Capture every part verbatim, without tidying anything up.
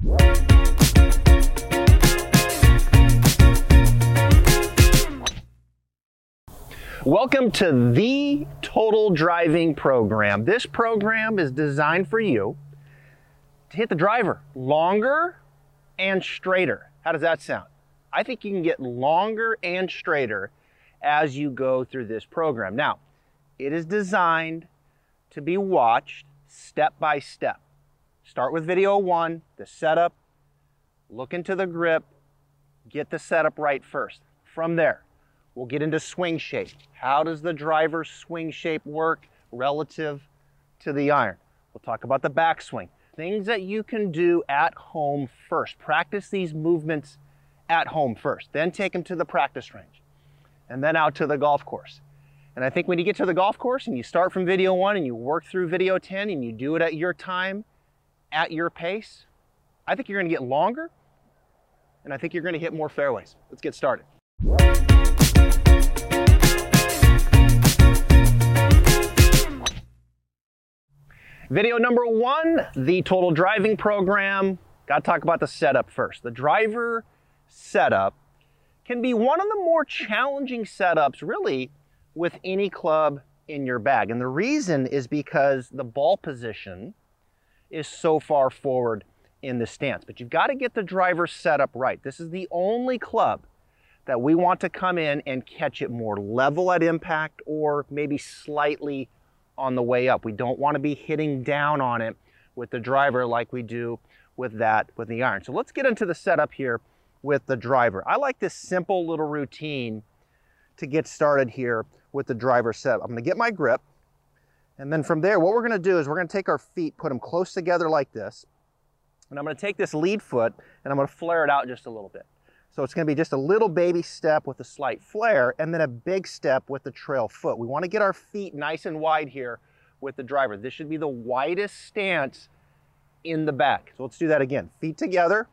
Welcome to the Total Driving Program. This program is designed for you to hit the driver longer and straighter. How does that sound? I think you can get longer and straighter as you go through this program. Now, it is designed to be watched step by step. Start with video one, the setup, look into the grip, get the setup right first. From there, we'll get into swing shape. How does the driver's swing shape work relative to the iron? We'll talk about the backswing. Things that you can do at home first. Practice these movements at home first. Then take them to the practice range. And then out to the golf course. And I think when you get to the golf course and you start from video one and you work through video ten and you do it at your time, at your pace, I think you're gonna get longer and I think you're gonna hit more fairways. Let's get started. Video number one, the Total Driving Program. Got to talk about the setup first. The driver setup can be one of the more challenging setups, really, with any club in your bag. And the reason is because the ball position is so far forward in the stance. But you've got to get the driver setup right. This is the only club that we want to come in and catch it more level at impact or maybe slightly on the way up. We don't want to be hitting down on it with the driver like we do with that with the iron. So let's get into the setup here with the driver. I like this simple little routine to get started here with the driver setup. I'm going to get my grip, and then from there what we're going to do is we're going to take our feet, put them close together like this, and I'm going to take this lead foot and I'm going to flare it out just a little bit. So it's going to be just a little baby step with a slight flare and then a big step with the trail foot. We want to get our feet nice and wide here with the driver. This should be the widest stance in the back. So let's do that again. Feet together,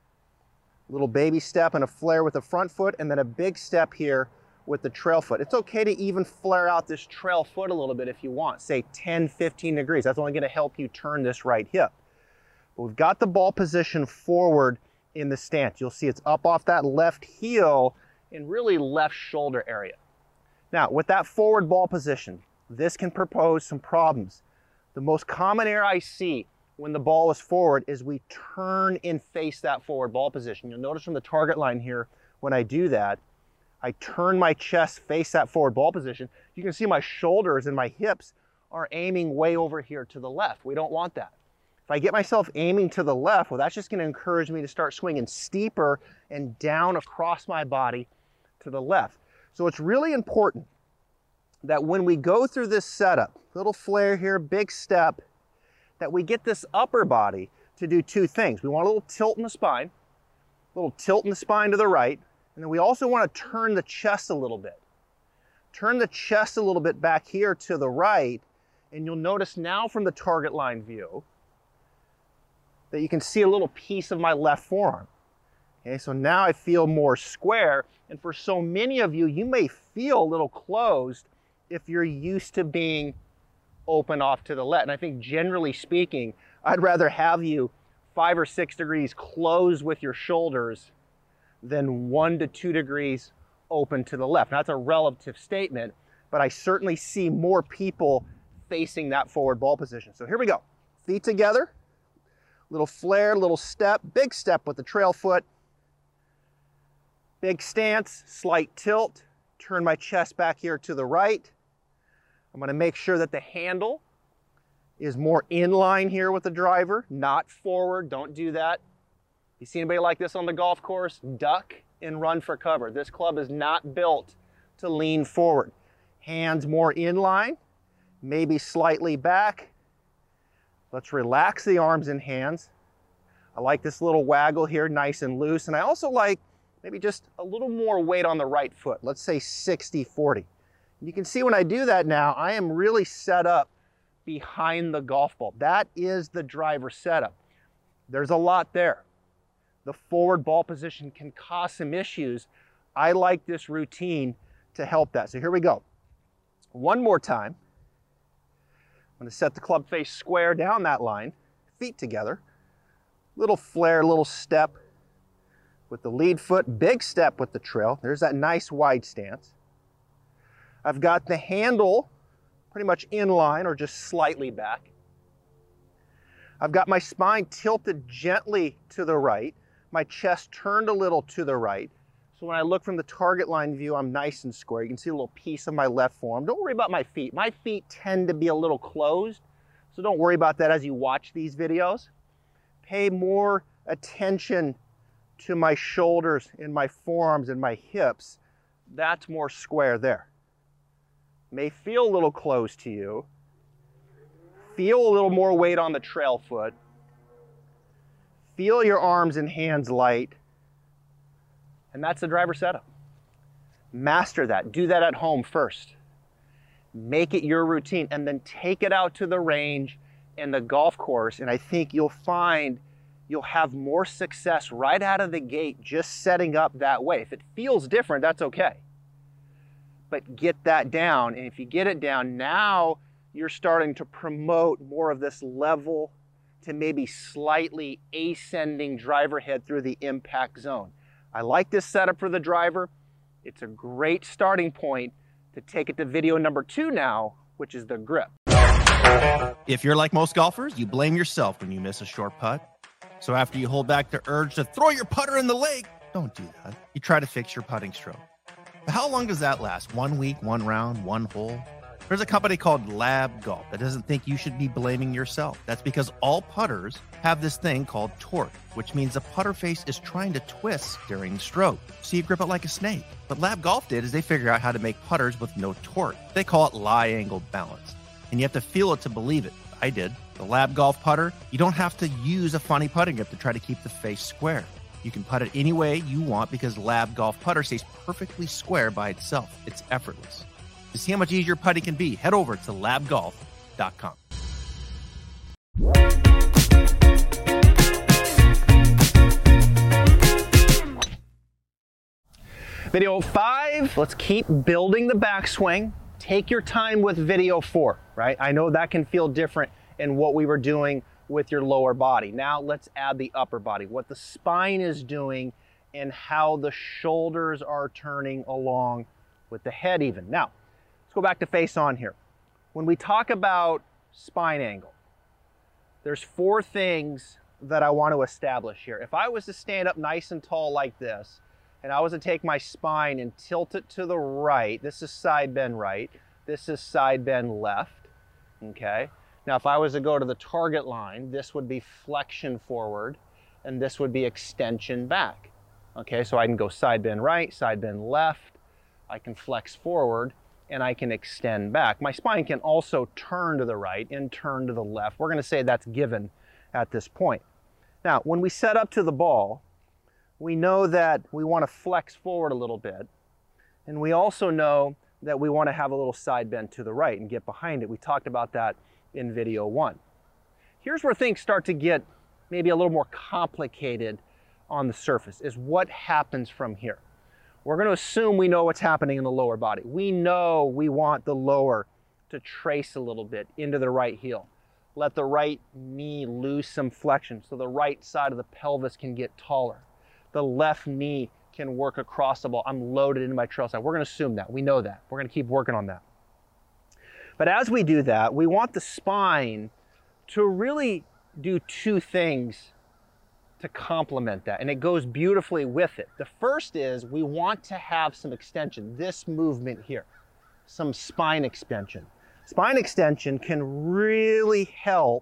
little baby step and a flare with the front foot and then a big step here with the trail foot. It's okay to even flare out this trail foot a little bit if you want, say ten, fifteen degrees. That's only going to help you turn this right hip. But we've got the ball position forward in the stance. You'll see it's up off that left heel and really left shoulder area. Now, with that forward ball position, this can propose some problems. The most common error I see when the ball is forward is we turn and face that forward ball position. You'll notice from the target line here, when I do that, I turn my chest, face that forward ball position. You can see my shoulders and my hips are aiming way over here to the left. We don't want that. If I get myself aiming to the left, well, that's just going to encourage me to start swinging steeper and down across my body to the left. So it's really important that when we go through this setup, little flare here, big step, that we get this upper body to do two things. We want a little tilt in the spine, a little tilt in the spine to the right, and then we also want to turn the chest a little bit. Turn the chest a little bit back here to the right, and you'll notice now from the target line view, that you can see a little piece of my left forearm. Okay, so now I feel more square, and for so many of you, you may feel a little closed if you're used to being open off to the left. And I think generally speaking, I'd rather have you five or six degrees closed with your shoulders than one to two degrees open to the left. Now, that's a relative statement, but I certainly see more people facing that forward ball position. So here we go. Feet together. Little flare, little step, big step with the trail foot. Big stance, slight tilt. Turn my chest back here to the right. I'm going to make sure that the handle is more in line here with the driver, not forward. Don't do that. You see anybody like this on the golf course? Duck and run for cover. This club is not built to lean forward. Hands more in line, maybe slightly back. Let's relax the arms and hands. I like this little waggle here, nice and loose. And I also like maybe just a little more weight on the right foot. Let's say sixty forty. You can see when I do that now, I am really set up behind the golf ball. That is the driver setup. There's a lot there. The forward ball position can cause some issues. I like this routine to help that. So here we go. One more time. I'm going to set the club face square down that line, feet together, Little flare, little step with the lead foot, big step with the trail. There's that nice wide stance. I've got the handle pretty much in line or just slightly back. I've got my spine tilted gently to the right, my chest turned a little to the right. So when I look from the target line view, I'm nice and square. You can see a little piece of my left forearm. Don't worry about my feet. My feet tend to be a little closed, so don't worry about that as you watch these videos. Pay more attention to my shoulders and my forearms and my hips. That's more square there. May feel a little close to you. Feel a little more weight on the trail foot. Feel your arms and hands light. And that's the driver setup. Master that. Do that at home first. Make it your routine and then take it out to the range and the golf course, and I think you'll find you'll have more success right out of the gate just setting up that way. If it feels different, that's okay. But get that down, and if you get it down, now you're starting to promote more of this level to maybe slightly ascending driver head through the impact zone. I like this setup for the driver. It's a great starting point to take it to video number two now, which is the grip. If you're like most golfers, you blame yourself when you miss a short putt. So after you hold back the urge to throw your putter in the lake, don't do that. You try to fix your putting stroke. But how long does that last? One week, one round, one hole? There's a company called Lab Golf that doesn't think you should be blaming yourself. That's because all putters have this thing called torque, which means the putter face is trying to twist during the stroke, so you grip it like a snake. What Lab Golf did is they figured out how to make putters with no torque. They call it lie angle balance, and you have to feel it to believe it. I did. The Lab Golf putter, you don't have to use a funny putting grip to try to keep the face square. You can putt it any way you want because Lab Golf putter stays perfectly square by itself. It's effortless. To see how much easier putting can be, head over to lab golf dot com. Video five, let's keep building the backswing. Take your time with video four, right? I know that can feel different in what we were doing with your lower body. Now let's add the upper body, what the spine is doing and how the shoulders are turning along with the head even. Now, go back to face on here. When we talk about spine angle, there's four things that I want to establish here. If I was to stand up nice and tall like this, and I was to take my spine and tilt it to the right, this is side bend right, this is side bend left, okay? Now if I was to go to the target line, this would be flexion forward, and this would be extension back. Okay, so I can go side bend right, side bend left, I can flex forward, and I can extend back. My spine can also turn to the right and turn to the left. We're gonna say that's given at this point. Now, when we set up to the ball, we know that we wanna flex forward a little bit, and we also know that we wanna have a little side bend to the right and get behind it. We talked about that in video one. Here's where things start to get maybe a little more complicated on the surface, is what happens from here. We're going to assume we know what's happening in the lower body. We know we want the lower to trace a little bit into the right heel. Let the right knee lose some flexion so the right side of the pelvis can get taller. The left knee can work across the ball. I'm loaded into my trail side. We're going to assume that. We know that. We're going to keep working on that. But as we do that, we want the spine to really do two things to complement that, and it goes beautifully with it. The first is we want to have some extension, this movement here, some spine extension. Spine extension can really help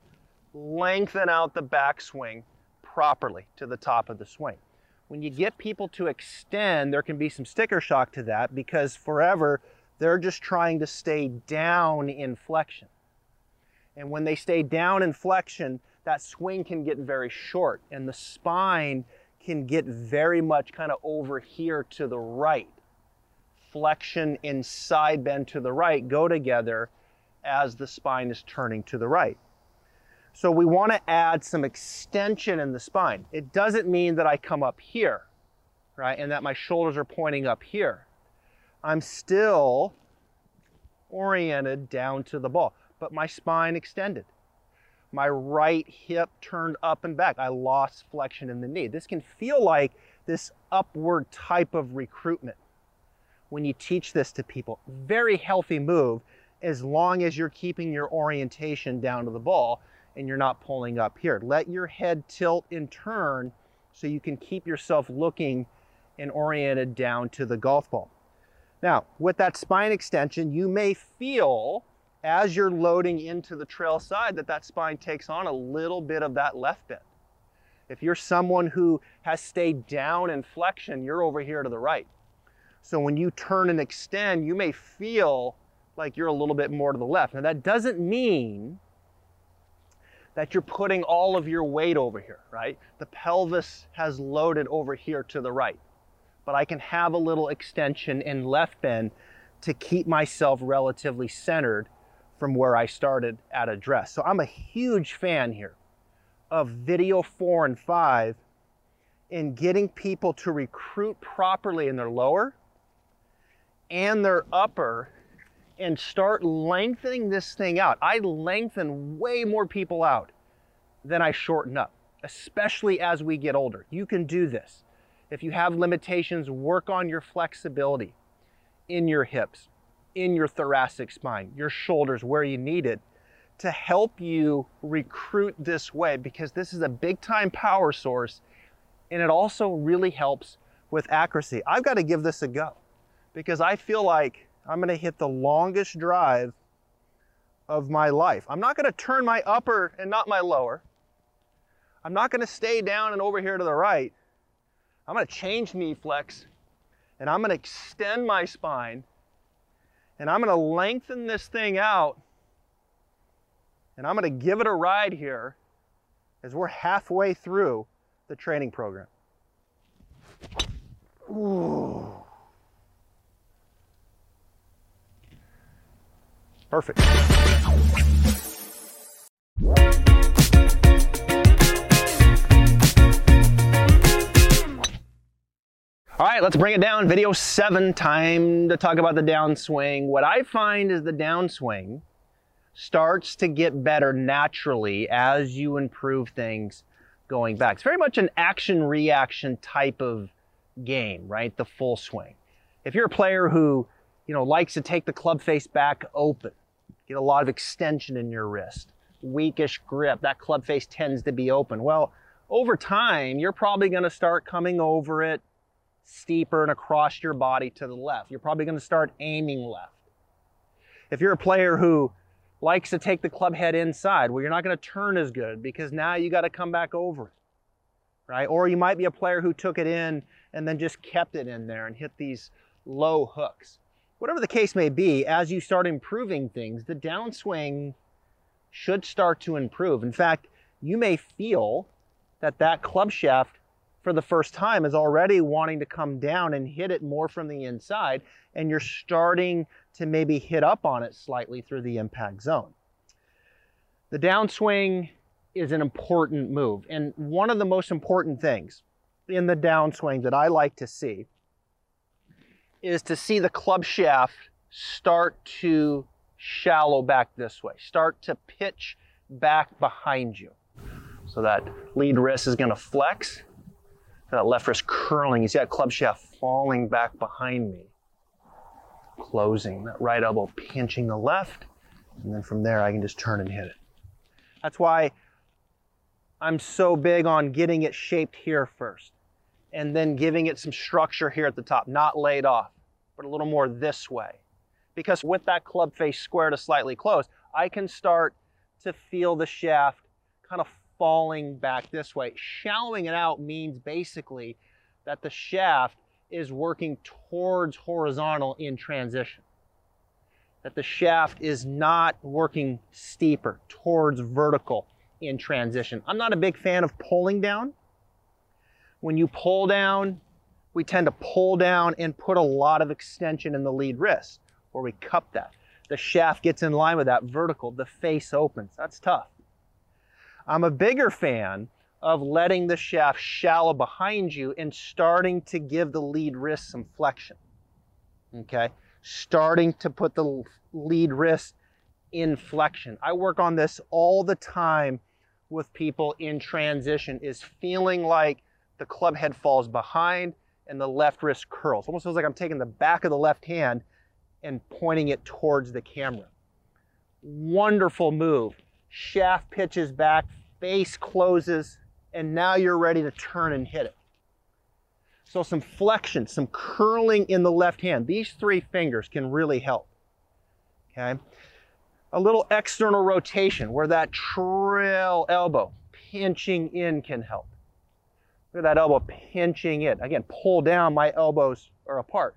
lengthen out the backswing properly to the top of the swing. When you get people to extend, there can be some sticker shock to that because forever they're just trying to stay down in flexion. And when they stay down in flexion, that swing can get very short and the spine can get very much kind of over here to the right. Flexion and side bend to the right go together as the spine is turning to the right. So we want to add some extension in the spine. It doesn't mean that I come up here, right, and that my shoulders are pointing up here. I'm still oriented down to the ball, but my spine extended. My right hip turned up and back. I lost flexion in the knee. This can feel like this upward type of recruitment when you teach this to people. Very healthy move as long as you're keeping your orientation down to the ball and you're not pulling up here. Let your head tilt and turn so you can keep yourself looking and oriented down to the golf ball. Now, with that spine extension, you may feel as you're loading into the trail side that that spine takes on a little bit of that left bend. If you're someone who has stayed down in flexion, you're over here to the right. So when you turn and extend, you may feel like you're a little bit more to the left. Now that doesn't mean that you're putting all of your weight over here, right? The pelvis has loaded over here to the right, but I can have a little extension in left bend to keep myself relatively centered from where I started at address. So I'm a huge fan here of video four and five in getting people to recruit properly in their lower and their upper and start lengthening this thing out. I lengthen way more people out than I shorten up, especially as we get older. You can do this. If you have limitations, work on your flexibility in your hips, in your thoracic spine, your shoulders, where you need it, to help you recruit this way, because this is a big time power source and it also really helps with accuracy. I've got to give this a go because I feel like I'm going to hit the longest drive of my life. I'm not going to turn my upper and not my lower. I'm not going to stay down and over here to the right. I'm going to change knee flex and I'm going to extend my spine and I'm going to lengthen this thing out and I'm going to give it a ride here as we're halfway through the training program. Ooh. Perfect. All right, let's bring it down. Video seven, time to talk about the downswing. What I find is the downswing starts to get better naturally as you improve things going back. It's very much an action-reaction type of game, right? The full swing. If you're a player who, you know, likes to take the club face back open, get a lot of extension in your wrist, weakish grip, that club face tends to be open. Well, over time, you're probably going to start coming over it steeper and across your body to the left. You're probably going to start aiming left. If you're a player who likes to take the club head inside, well, you're not going to turn as good because now you got to come back over it, right? Or you might be a player who took it in and then just kept it in there and hit these low hooks. Whatever the case may be, as you start improving things, the downswing should start to improve. In fact, you may feel that that club shaft for the first time is already wanting to come down and hit it more from the inside, and you're starting to maybe hit up on it slightly through the impact zone. The downswing is an important move, and one of the most important things in the downswing that I like to see is to see the club shaft start to shallow back this way, start to pitch back behind you. So that lead wrist is going to flex, that left wrist curling. You see that club shaft falling back behind me, closing, that right elbow pinching the left, and then from there I can just turn and hit it. That's why I'm so big on getting it shaped here first, and then giving it some structure here at the top, not laid off, but a little more this way. Because with that club face square to slightly closed, I can start to feel the shaft kind of falling back this way. Shallowing it out means basically that the shaft is working towards horizontal in transition. That the shaft is not working steeper towards vertical in transition. I'm not a big fan of pulling down. When you pull down, we tend to pull down and put a lot of extension in the lead wrist, or we cup that. The shaft gets in line with that vertical, the face opens. That's tough. I'm a bigger fan of letting the shaft shallow behind you and starting to give the lead wrist some flexion, okay? Starting to put the lead wrist inflection. I work on this all the time with people in transition, is feeling like the club head falls behind and the left wrist curls. Almost feels like I'm taking the back of the left hand and pointing it towards the camera. Wonderful move. Shaft pitches back, face closes, and now you're ready to turn and hit it. So some flexion, some curling in the left hand. These three fingers can really help. Okay. A little external rotation where that trail elbow pinching in can help. Look at that elbow pinching in. Again, pull down, my elbows are apart.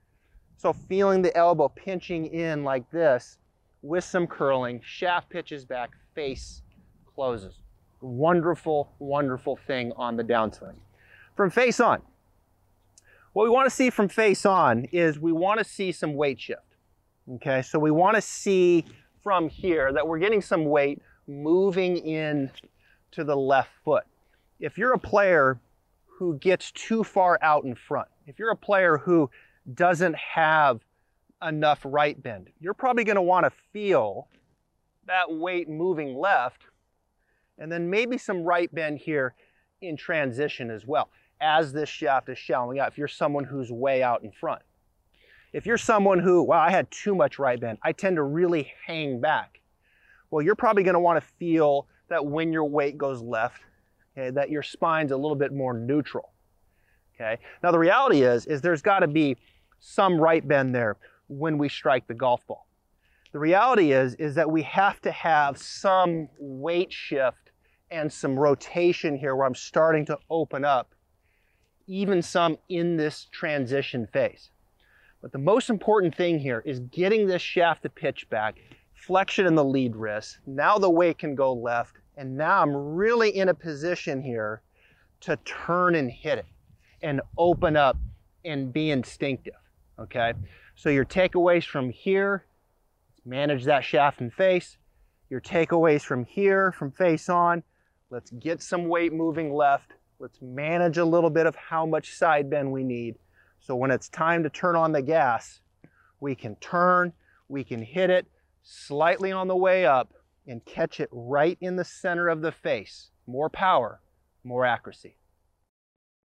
So feeling the elbow pinching in like this with some curling, shaft pitches back, face closes. Wonderful, wonderful thing on the downswing. From face on, what we want to see from face on is we want to see some weight shift. Okay, so we want to see from here that we're getting some weight moving in to the left foot. If you're a player who gets too far out in front, if you're a player who doesn't have enough right bend, you're probably going to want to feel that weight moving left, and then maybe some right bend here in transition as well, as this shaft is shallowing out, if you're someone who's way out in front. If you're someone who, wow, I had too much right bend, I tend to really hang back, well, you're probably going to want to feel that when your weight goes left, okay, that your spine's a little bit more neutral. Okay. Now the reality is, is there's got to be some right bend there when we strike the golf ball. The reality is, is that we have to have some weight shift and some rotation here where I'm starting to open up, even some in this transition phase. But the most important thing here is getting this shaft to pitch back, flexion in the lead wrist. Now the weight can go left, and now I'm really in a position here to turn and hit it and open up and be instinctive, okay? So your takeaways from here, manage that shaft and face. Your takeaways from here, from face on, let's get some weight moving left. Let's manage a little bit of how much side bend we need. So when it's time to turn on the gas, we can turn, we can hit it slightly on the way up and catch it right in the center of the face. More power, more accuracy.